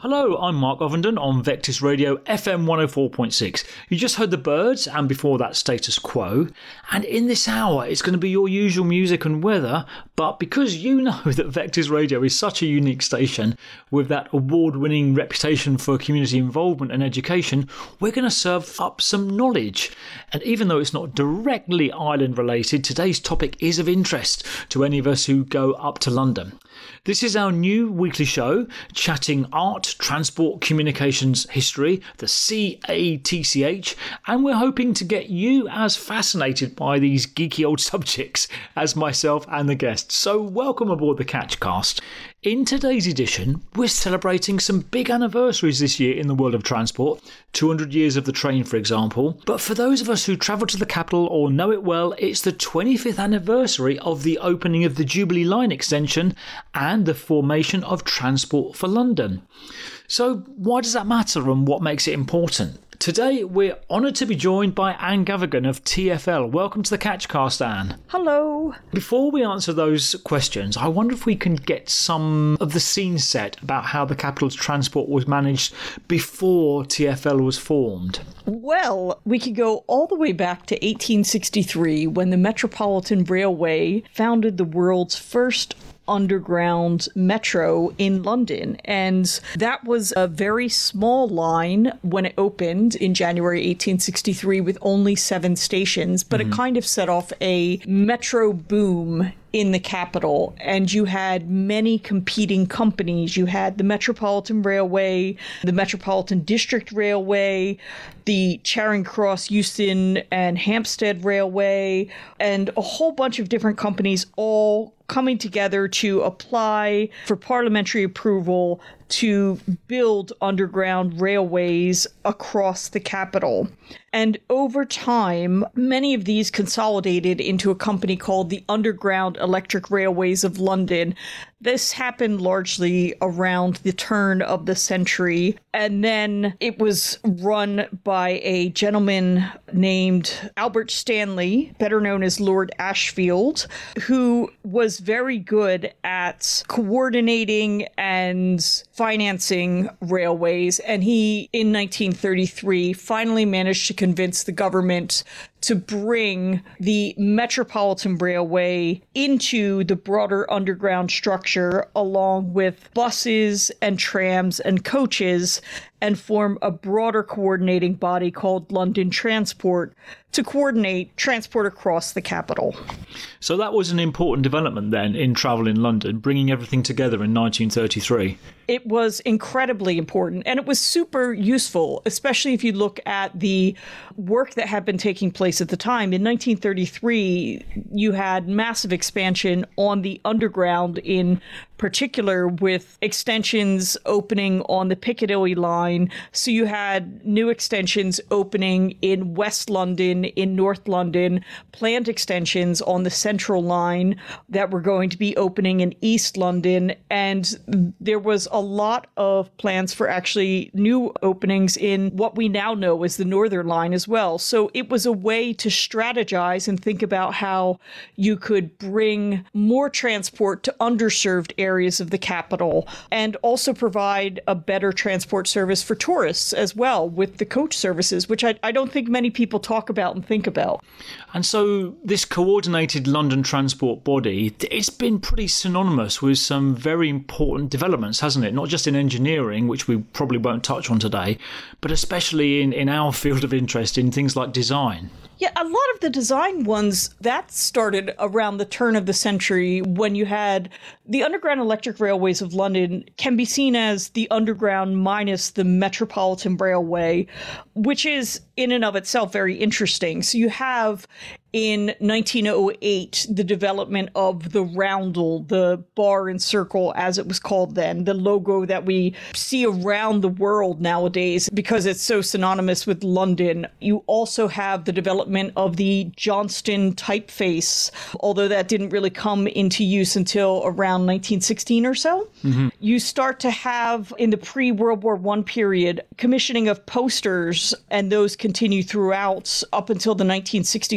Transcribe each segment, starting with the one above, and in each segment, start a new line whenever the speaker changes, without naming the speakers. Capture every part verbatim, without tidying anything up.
Hello, I'm Mark Ovenden on Vectis Radio F M one oh four point six. You just heard The Birds and before that Status Quo. And in this hour, it's going to be your usual music and weather. But because you know that Vectis Radio is such a unique station with that award-winning reputation for community involvement and education, we're going to serve up some knowledge. And even though it's not directly island related, today's topic is of interest to any of us who go up to London. This is our new weekly show, chatting art, transport, communications, history, the C A T C H, and we're hoping to get you as fascinated by these geeky old subjects as myself and the guests. So welcome aboard the Catchcast. In today's edition, we're celebrating some big anniversaries this year in the world of transport, two hundred years of the train, for example. But for those of us who travel to the capital or know it well, it's the twenty-fifth anniversary of the opening of the Jubilee Line extension and the formation of Transport for London. So why does that matter and what makes it important? Today, we're honoured to be joined by Anne Gavigan of T F L. Welcome to the Catchcast, Anne.
Hello.
Before we answer those questions, I wonder if we can get some of the scene set about how the capital's transport was managed before T F L was formed.
Well, we could go all the way back to eighteen sixty-three when the Metropolitan Railway founded the world's first underground metro in London, and that was a very small line when it opened in January eighteen sixty-three with only seven stations, but mm-hmm. it kind of set off a metro boom in the capital, and you had many competing companies. You had the Metropolitan Railway, the Metropolitan District Railway, the Charing Cross, Euston and Hampstead Railway, and a whole bunch of different companies all coming together to apply for parliamentary approval to build underground railways across the capital. And over time, many of these consolidated into a company called the Underground Electric Railways of London. This happened largely around the turn of the century, and then it was run by a gentleman named Albert Stanley, better known as Lord Ashfield, who was very good at coordinating and financing railways, and he, in nineteen thirty-three, finally managed to convince the government to bring the Metropolitan Railway into the broader underground structure along with buses and trams and coaches and form a broader coordinating body called London Transport to coordinate transport across the capital.
So that was an important development then in travel in London, bringing everything together in nineteen thirty-three.
It was incredibly important, and it was super useful, especially if you look at the work that had been taking place at the time. In nineteen thirty-three, you had massive expansion on the underground, in particular with extensions opening on the Piccadilly line. So you had new extensions opening in West London, in North London, planned extensions on the Central line that were going to be opening in East London, and there was a lot of plans for actually new openings in what we now know as the Northern Line as well. So it was a way to strategize and think about how you could bring more transport to underserved areas of the capital and also provide a better transport service for tourists as well with the coach services, which I, I don't think many people talk about and think about.
And so this coordinated London transport body, it's been pretty synonymous with some very important developments, hasn't it? Not just in engineering, which we probably won't touch on today, but especially in, in our field of interest in things like design.
Yeah, a lot of the design ones, that started around the turn of the century when you had the Underground Electric Railways of London can be seen as the underground minus the Metropolitan Railway, which is in and of itself very interesting. So you have in nineteen oh eight, the development of the roundel, the bar and circle, as it was called then, the logo that we see around the world nowadays because it's so synonymous with London. You also have the development of the Johnston typeface, although that didn't really come into use until around nineteen sixteen or so. Mm-hmm. You start to have, in the pre-World War One period, commissioning of posters, and those continue throughout up until the nineteen sixties, I would say.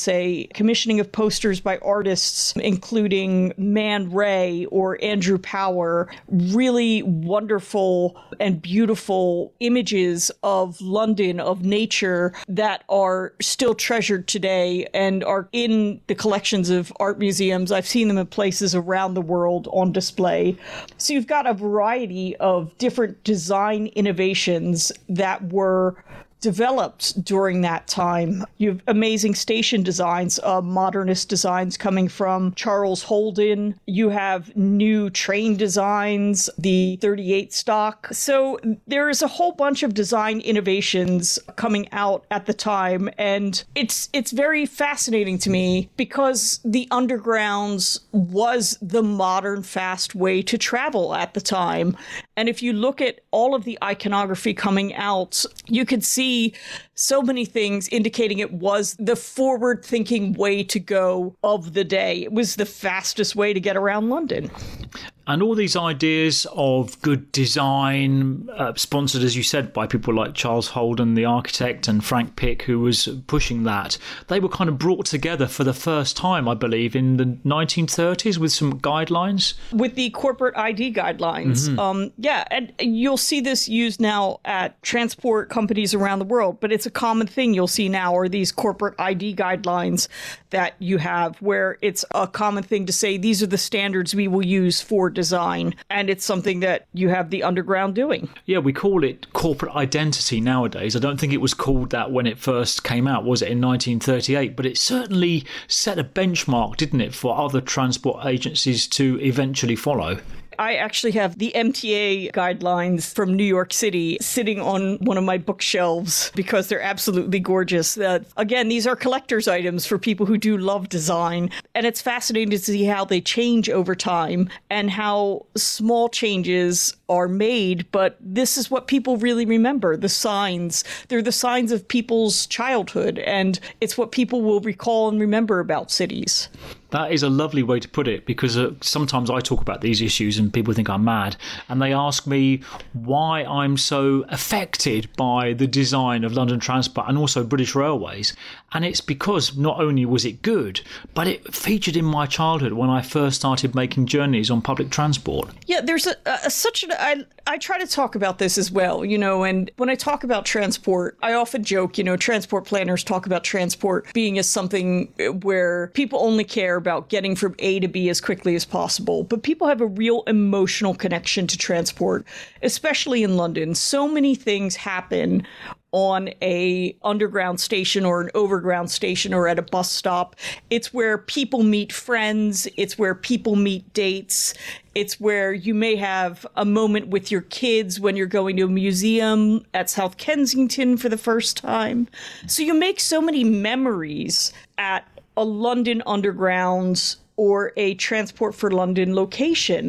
say, commissioning of posters by artists, including Man Ray or Andrew Power, really wonderful and beautiful images of London, of nature, that are still treasured today and are in the collections of art museums. I've seen them in places around the world on display. So you've got a variety of different design innovations that were developed during that time. You have amazing station designs, uh, modernist designs coming from Charles Holden. You have new train designs, the thirty-eight stock. So there is a whole bunch of design innovations coming out at the time. And it's it's very fascinating to me because the Undergrounds was the modern fast way to travel at the time. And if you look at all of the iconography coming out, you could see so many things indicating it was the forward-thinking way to go of the day. It was the fastest way to get around London.
And all these ideas of good design, uh, sponsored, as you said, by people like Charles Holden, the architect, and Frank Pick, who was pushing that, they were kind of brought together for the first time, I believe, in the nineteen thirties with some guidelines.
With the corporate I D guidelines. Mm-hmm. Um, yeah, and you'll see this used now at transport companies around the world, but it's a common thing you'll see now are these corporate I D guidelines that you have where it's a common thing to say, these are the standards we will use for design. And it's something that you have the Underground doing. Yeah,
we call it corporate identity nowadays. I don't think it was called that when it first came out, was it, in nineteen thirty-eight? But it certainly set a benchmark, didn't it, for other transport agencies to eventually follow.
I actually have the M T A guidelines from New York City sitting on one of my bookshelves because they're absolutely gorgeous. Uh, again, these are collector's items for people who do love design. And it's fascinating to see how they change over time and how small changes are made. But this is what people really remember, the signs. They're the signs of people's childhood. And it's what people will recall and remember about cities.
That is a lovely way to put it, because uh, sometimes I talk about these issues and people think I'm mad, and they ask me why I'm so affected by the design of London Transport and also British Railways. And it's because not only was it good, but it featured in my childhood when I first started making journeys on public transport.
Yeah, there's a, a such an... I, I try to talk about this as well, you know, and when I talk about transport, I often joke, you know, transport planners talk about transport being as something where people only care about getting from A to B as quickly as possible. But people have a real emotional connection to transport, especially in London. So many things happen on a underground station or an overground station or at a bus stop. It's where people meet friends. It's where people meet dates. It's where you may have a moment with your kids when you're going to a museum at South Kensington for the first time. So you make so many memories at a London Underground or a Transport for London location.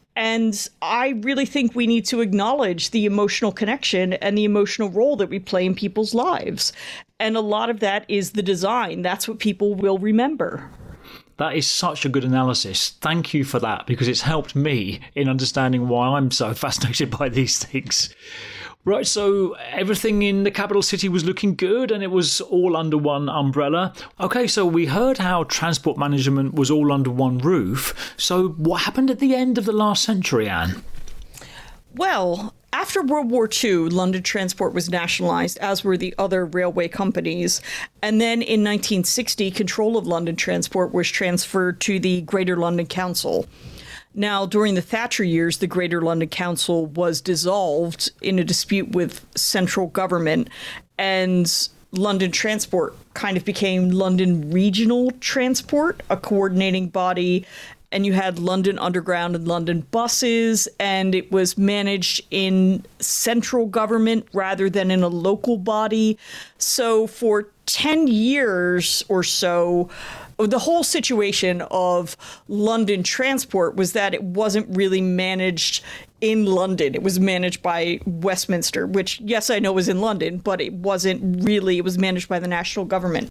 And I really think we need to acknowledge the emotional connection and the emotional role that we play in people's lives. And a lot of that is the design. That's what people will remember.
That is such a good analysis. Thank you for that, because it's helped me in understanding why I'm so fascinated by these things. Right, so everything in the capital city was looking good and it was all under one umbrella. Okay, so we heard how transport management was all under one roof. So what happened at the end of the last century, Anne?
Well, after World War Two, London Transport was nationalised, as were the other railway companies. And then in nineteen sixty, control of London Transport was transferred to the Greater London Council. Now, during the Thatcher years, the Greater London Council was dissolved in a dispute with central government, and London Transport kind of became London Regional Transport, a coordinating body. And you had London Underground and London Buses, and it was managed in central government rather than in a local body. So for ten years or so, the whole situation of London Transport was that it wasn't really managed in London. It was managed by Westminster, which, yes, I know was in London, but it wasn't really. It was managed by the national government.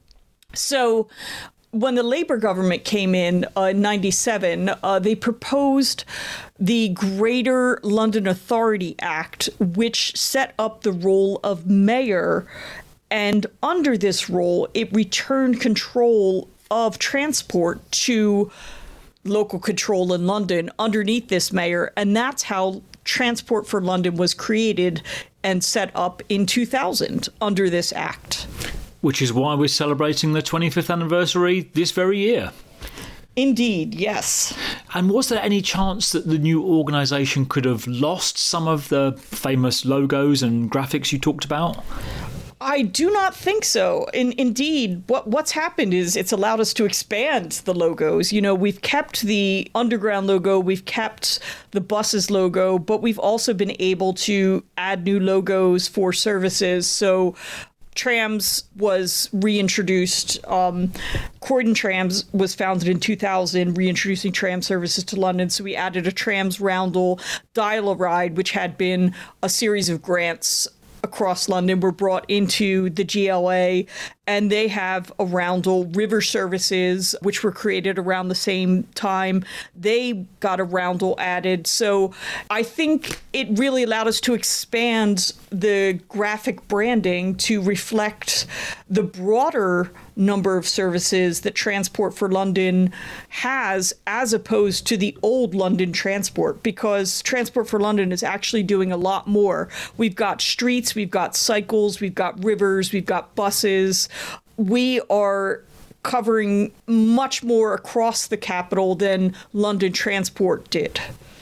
So when the Labour government came in uh, in ninety-seven, uh, they proposed the Greater London Authority Act, which set up the role of mayor And under this role, it returned control of transport to local control in London underneath this mayor. And that's how Transport for London was created and set up in two thousand under this act.
Which is why we're celebrating the twenty-fifth anniversary this very year.
Indeed, yes.
And was there any chance that the new organisation could have lost some of the famous logos and graphics you talked about?
I do not think so. In, indeed, what what's happened is it's allowed us to expand the logos. You know, we've kept the Underground logo, we've kept the buses logo, but we've also been able to add new logos for services. So Trams was reintroduced. Um, Croydon Trams was founded in two thousand, reintroducing tram services to London. So we added a Trams Roundel Dial-A-Ride, which had been a series of grants across London, were brought into the G L A, and they have a Roundel River services, which were created around the same time. They got a Roundel added. So I think it really allowed us to expand the graphic branding to reflect the broader number of services that Transport for London has, as opposed to the old London Transport, because Transport for London is actually doing a lot more. We've got streets, we've got cycles, we've got rivers, we've got buses. We are covering much more across the capital than London Transport did.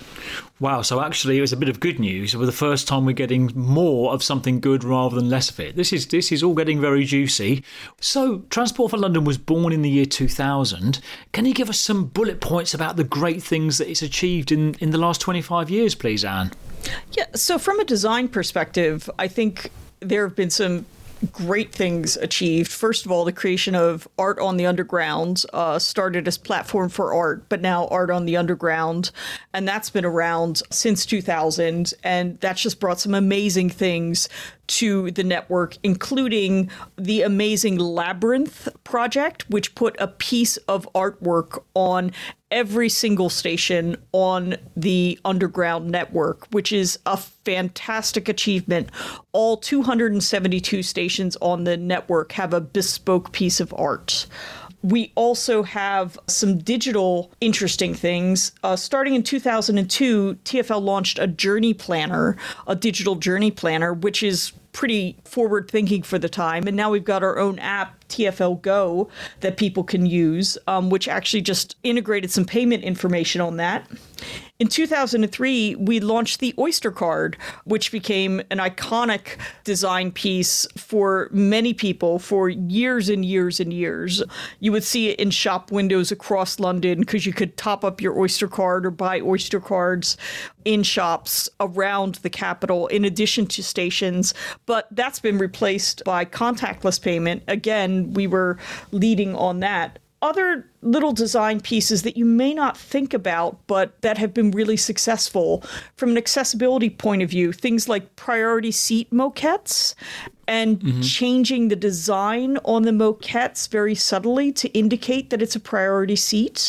Wow, so actually it was a bit of good news. For the first time we're getting more of something good rather than less of it. This is this is all getting very juicy. So Transport for London was born in the year two thousand. Can you give us some bullet points about the great things that it's achieved in, in the last twenty-five years, please, Anne?
Yeah, so from a design perspective, I think there have been some great things achieved. First of all, the creation of Art on the Underground uh, started as Platform for Art, but now Art on the Underground. And that's been around since two thousand. And that's just brought some amazing things to the network, including the amazing Labyrinth project, which put a piece of artwork on every single station on the Underground network, which is a fantastic achievement. All two hundred seventy-two stations on the network have a bespoke piece of art. We also have some digital interesting things. Uh, starting in two thousand two, T F L launched a journey planner, a digital journey planner, which is pretty forward thinking for the time. And now we've got our own app, T F L Go, that people can use, um, which actually just integrated some payment information on that. In two thousand three, we launched the Oyster Card, which became an iconic design piece for many people for years and years and years. You would see it in shop windows across London because you could top up your Oyster Card or buy Oyster Cards in shops around the capital, in addition to stations. But that's been replaced by contactless payment. Again, we were leading on that. Other little design pieces that you may not think about, but that have been really successful from an accessibility point of view, things like priority seat moquettes and mm-hmm. changing the design on the moquettes very subtly to indicate that it's a priority seat,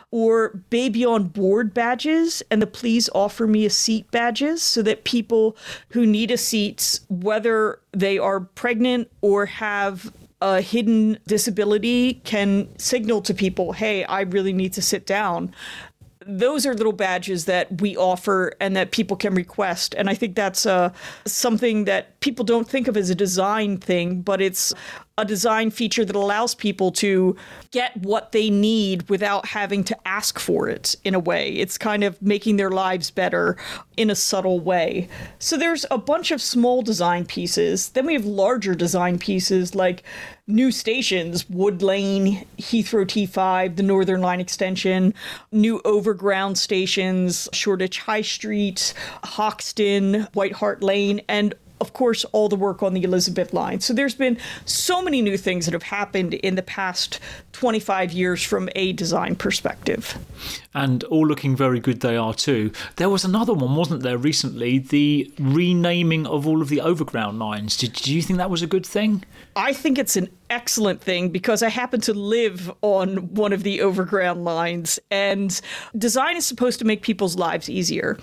or baby on board badges and the please offer me a seat badges, so that people who need a seat, whether they are pregnant or have a hidden disability, can signal to people, hey, I really need to sit down. Those are little badges that we offer and that people can request. And I think that's uh, something that people don't think of as a design thing, but it's a design feature that allows people to get what they need without having to ask for it in a way. It's kind of making their lives better in a subtle way. So there's a bunch of small design pieces. Then we have larger design pieces like new stations, Wood Lane, Heathrow T five, the Northern Line extension, new overground stations, Shoreditch High Street, Hoxton, White Hart Lane, and of course, all the work on the Elizabeth line. So there's been so many new things that have happened in the past twenty-five years from a design perspective.
And all looking very good they are too. There was another one, wasn't there, recently, the renaming of all of the overground lines. Did, did you think that was a good thing?
I think it's an excellent thing because I happen to live on one of the overground lines, and design is supposed to make people's lives easier.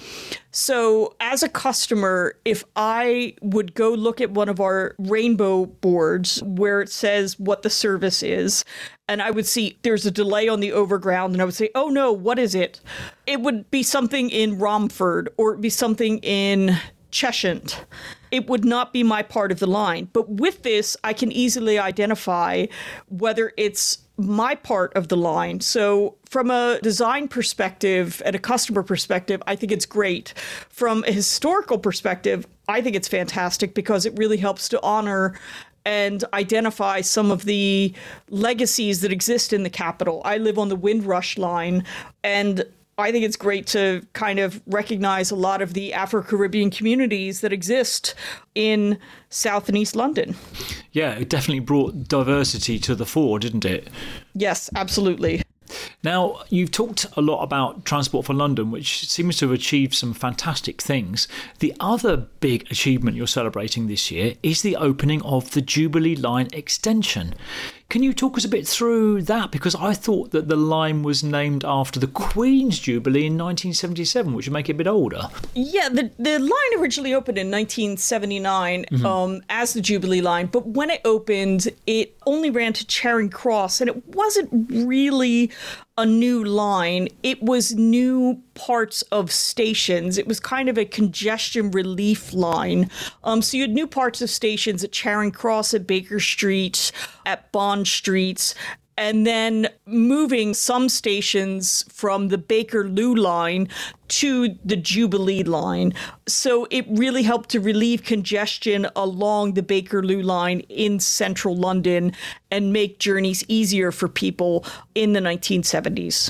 So as a customer, if I would go look at one of our rainbow boards where it says what the service is, and I would see there's a delay on the overground, and I would say, oh no, what is it? It would be something in Romford, or it'd be something in Cheshunt. It would not be my part of the line. But with this, I can easily identify whether it's my part of the line. So from a design perspective and a customer perspective, I think it's great. From a historical perspective, I think it's fantastic because it really helps to honor and identify some of the legacies that exist in the capital. I live on the Windrush line, and I think it's great to kind of recognize a lot of the Afro-Caribbean communities that exist in South and East London.
Yeah, it definitely brought diversity to the fore, didn't it?
Yes, absolutely.
Now, you've talked a lot about Transport for London, which seems to have achieved some fantastic things. The other big achievement you're celebrating this year is the opening of the Jubilee Line extension. Can you talk us a bit through that? Because I thought that the line was named after the Queen's Jubilee in nineteen seventy-seven, which would make it a bit older.
Yeah, the, the line originally opened in nineteen seventy-nine mm-hmm. um, as the Jubilee Line, but when it opened, it only ran to Charing Cross, and it wasn't really a new line. It was new parts of stations. It was kind of a congestion relief line. Um, so you had new parts of stations at Charing Cross, at Baker Street, at Bond Street, and then moving some stations from the Bakerloo line to the Jubilee line. So it really helped to relieve congestion along the Bakerloo line in central London and make journeys easier for people in the nineteen seventies.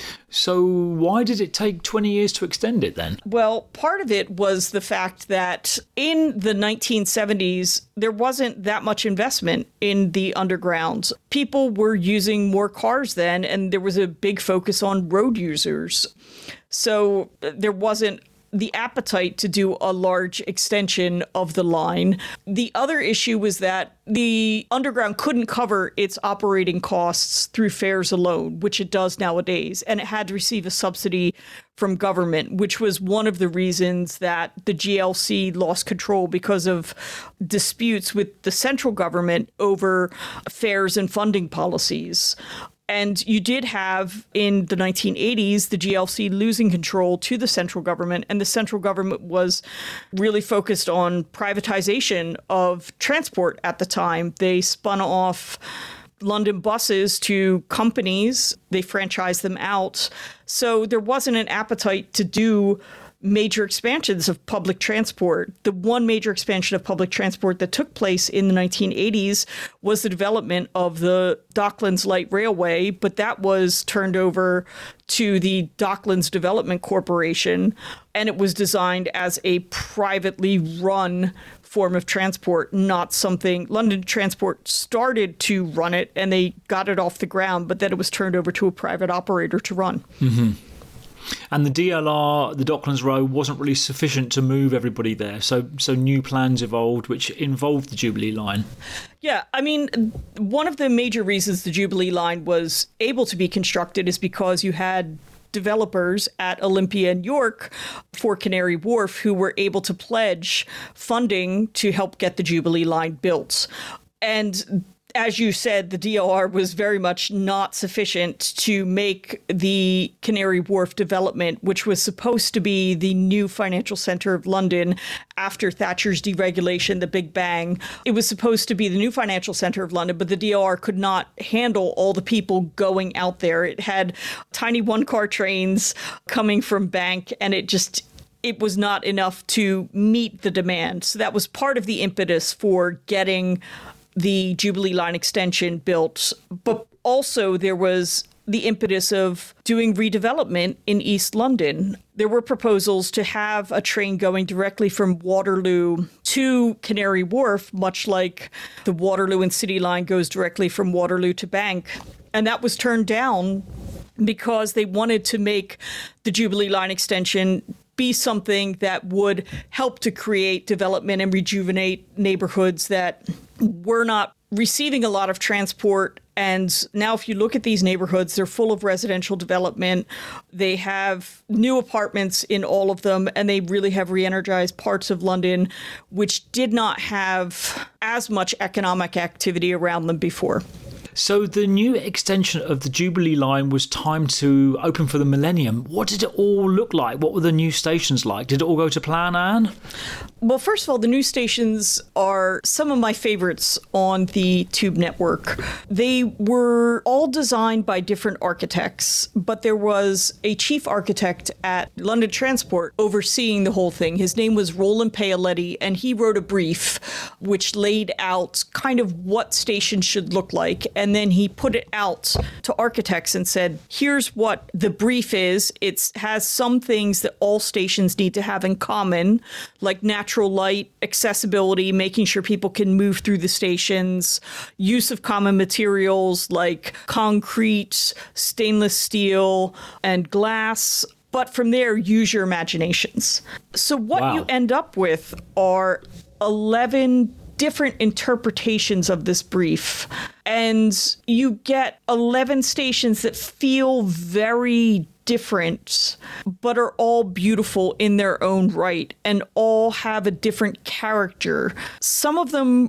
So why did it take twenty years to extend it then?
Well, part of it was the fact that in the nineteen seventies, there wasn't that much investment in the underground. People were using more cars then, and there was a big focus on road users. So there wasn't the appetite to do a large extension of the line. The other issue was that the underground couldn't cover its operating costs through fares alone, which it does nowadays, and it had to receive a subsidy from government, which was one of the reasons that the G L C lost control because of disputes with the central government over fares and funding policies. And you did have, in the nineteen eighties, the G L C losing control to the central government, and the central government was really focused on privatization of transport at the time. They spun off London buses to companies. They franchised them out. So there wasn't an appetite to do major expansions of public transport. The one major expansion of public transport that took place in the nineteen eighties was the development of the Docklands Light Railway, but that was turned over to the Docklands Development Corporation, and it was designed as a privately run form of transport, not something. London Transport started to run it, and they got it off the ground, but then it was turned over to a private operator to run.
Mm-hmm. And the D L R, the Docklands Road, wasn't really sufficient to move everybody there. So so new plans evolved, which involved the Jubilee Line.
Yeah, I mean, one of the major reasons the Jubilee Line was able to be constructed is because you had developers at Olympia and York for Canary Wharf who were able to pledge funding to help get the Jubilee Line built. And as you said, the D L R was very much not sufficient to make the Canary Wharf development, which was supposed to be the new financial center of London after Thatcher's deregulation, the Big Bang. It was supposed to be the new financial center of London, but the D L R could not handle all the people going out there. It had tiny one-car trains coming from Bank, and it just... it was not enough to meet the demand. So that was part of the impetus for getting the Jubilee Line extension built, but also there was the impetus of doing redevelopment in East London. There were proposals to have a train going directly from Waterloo to Canary Wharf, much like the Waterloo and City Line goes directly from Waterloo to Bank. And that was turned down because they wanted to make the Jubilee Line extension be something that would help to create development and rejuvenate neighborhoods that were not receiving a lot of transport. And now if you look at these neighborhoods, they're full of residential development. They have new apartments in all of them, and they really have re-energized parts of London, which did not have as much economic activity around them before.
So the new extension of the Jubilee line was timed to open for the millennium. What did it all look like? What were the new stations like? Did it all go to plan, Anne?
Well, first of all, the new stations are some of my favorites on the Tube network. They were all designed by different architects, but there was a chief architect at London Transport overseeing the whole thing. His name was Roland Paoletti, and he wrote a brief which laid out kind of what stations should look like. And then he put it out to architects and said, here's what the brief is. It has some things that all stations need to have in common, like natural light, accessibility, making sure people can move through the stations, use of common materials like concrete, stainless steel, and glass. But from there, use your imaginations. So what
Wow.
you end up with are eleven different interpretations of this brief. And you get eleven stations that feel very different, but are all beautiful in their own right and all have a different character. Some of them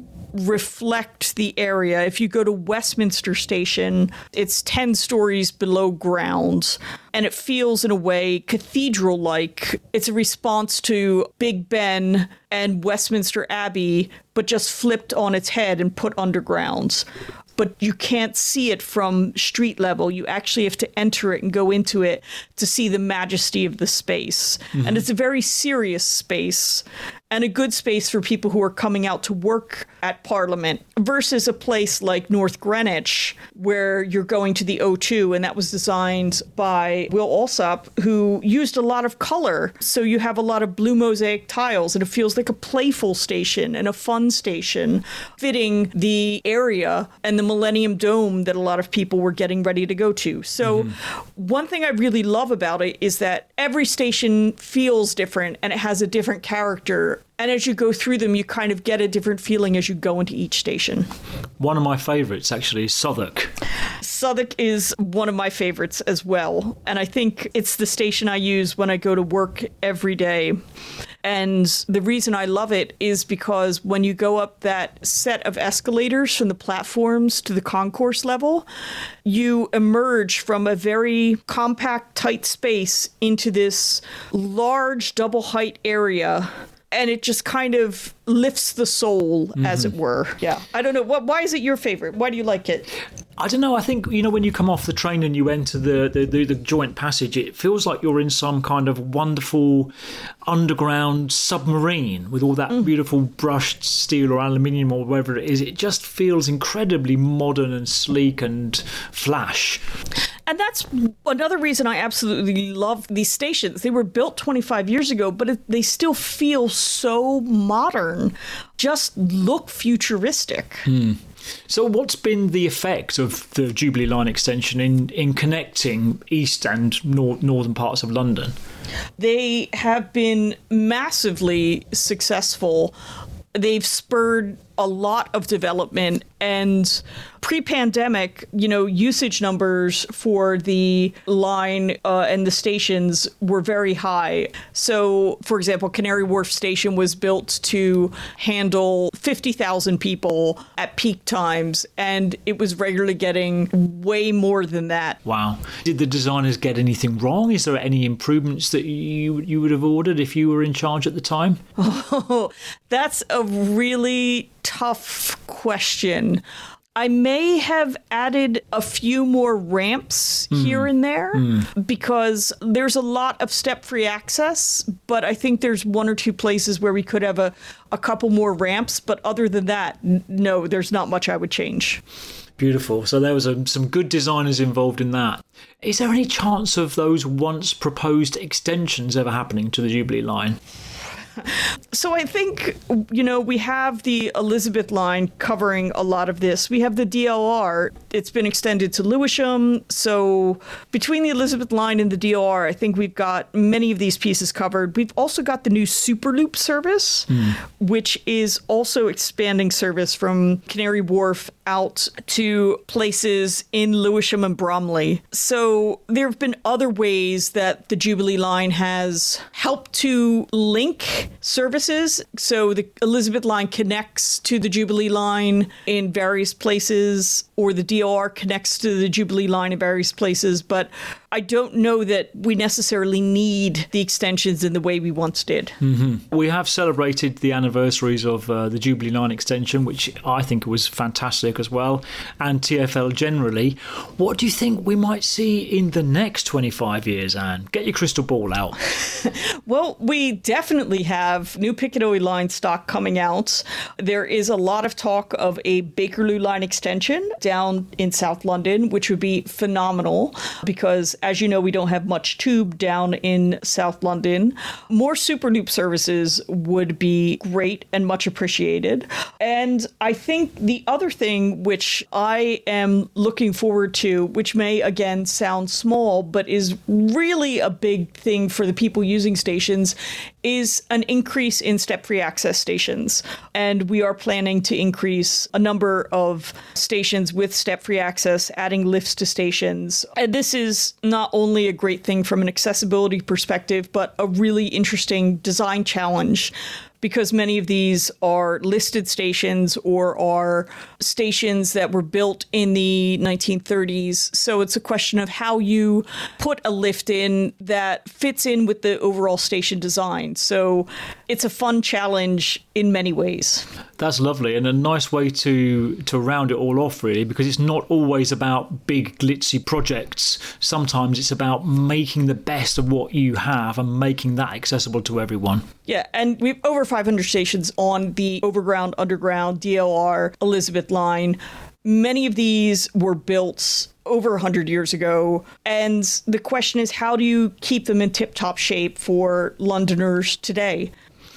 reflect the area. If you go to Westminster Station, it's ten stories below ground, and it feels in a way cathedral-like. It's a response to Big Ben and Westminster Abbey, but just flipped on its head and put underground. But you can't see it from street level. You actually have to enter it and go into it to see the majesty of the space. Mm-hmm. And it's a very serious space and a good space for people who are coming out to work at Parliament versus a place like North Greenwich, where you're going to the O two, and that was designed by Will Alsop, who used a lot of color. So you have a lot of blue mosaic tiles, and it feels like a playful station and a fun station, fitting the area and the Millennium Dome that a lot of people were getting ready to go to. So mm-hmm. one thing I really love about it is that every station feels different and it has a different character. And as you go through them, you kind of get a different feeling as you go into each station.
One of my favourites, actually, is Southwark.
Southwark is one of my favourites as well. And I think it's the station I use when I go to work every day. And the reason I love it is because when you go up that set of escalators from the platforms to the concourse level, you emerge from a very compact, tight space into this large double height area. And it just kind of lifts the soul, mm-hmm. as it were. Yeah. I don't know. What, why is it your favorite? Why do you like it?
I don't know. I think, you know, when you come off the train and you enter the, the, the, the joint passage, it feels like you're in some kind of wonderful underground submarine with all that mm. beautiful brushed steel or aluminium or whatever it is. It just feels incredibly modern and sleek and flash.
And that's another reason I absolutely love these stations. They were built twenty-five years ago, but it, they still feel so modern, just look futuristic.
Hmm. So what's been the effect of the Jubilee Line extension in, in connecting east and nor- northern parts of London?
They have been massively successful. They've spurred a lot of development, and pre-pandemic, you know, usage numbers for the line uh, and the stations were very high. So, for example, Canary Wharf Station was built to handle fifty thousand people at peak times, and it was regularly getting way more than that.
Wow. Did the designers get anything wrong? Is there any improvements that you you would have ordered if you were in charge at the time?
Oh, that's a really tough question. I may have added a few more ramps mm. here and there mm. because there's a lot of step-free access, but I think there's one or two places where we could have a, a couple more ramps. But other than that, n- no, there's not much I would change.
Beautiful. So there was a, some good designers involved in that. Is there any chance of those once proposed extensions ever happening to the Jubilee Line?
So I think, you know, we have the Elizabeth line covering a lot of this. We have the D L R. It's been extended to Lewisham. So between the Elizabeth line and the D L R, I think we've got many of these pieces covered. We've also got the new Superloop service, mm. which is also expanding service from Canary Wharf out to places in Lewisham and Bromley. So there have been other ways that the Jubilee line has helped to link services. So the Elizabeth line connects to the Jubilee line in various places, or the D L R connects to the Jubilee line in various places. But I don't know that we necessarily need the extensions in the way we once did.
Mm-hmm. We have celebrated the anniversaries of uh, the Jubilee line extension, which I think was fantastic as well, and T F L generally. What do you think we might see in the next twenty-five years, Anne? Get your crystal ball out.
Well, we definitely have new Piccadilly line stock coming out. There is a lot of talk of a Bakerloo line extension down in South London, which would be phenomenal because, as you know, we don't have much tube down in South London. More Superloop services would be great and much appreciated. And I think the other thing which I am looking forward to, which may again sound small, but is really a big thing for the people using stations, is an increase in step-free access stations. And we are planning to increase a number of stations with step-free access, adding lifts to stations. And this is not only a great thing from an accessibility perspective, but a really interesting design challenge, because many of these are listed stations or are stations that were built in the nineteen thirties. So it's a question of how you put a lift in that fits in with the overall station design. So it's a fun challenge in many ways.
That's lovely, and a nice way to to round it all off, really, because it's not always about big glitzy projects. Sometimes it's about making the best of what you have and making that accessible to everyone.
Yeah, and we have over five hundred stations on the Overground, Underground, D L R, Elizabeth line. Many of these were built over one hundred years ago. And the question is, how do you keep them in tip-top shape for Londoners today?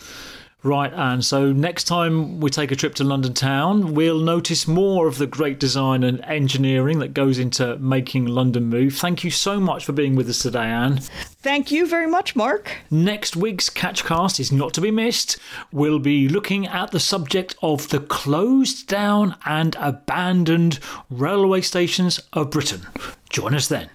Right, Anne. So next time we take a trip to London town, we'll notice more of the great design and engineering that goes into making London move. Thank you so much for being with us today, Anne.
Thank you very much, Mark.
Next week's Catchcast is not to be missed. We'll be looking at the subject of the closed down and abandoned railway stations of Britain. Join us then.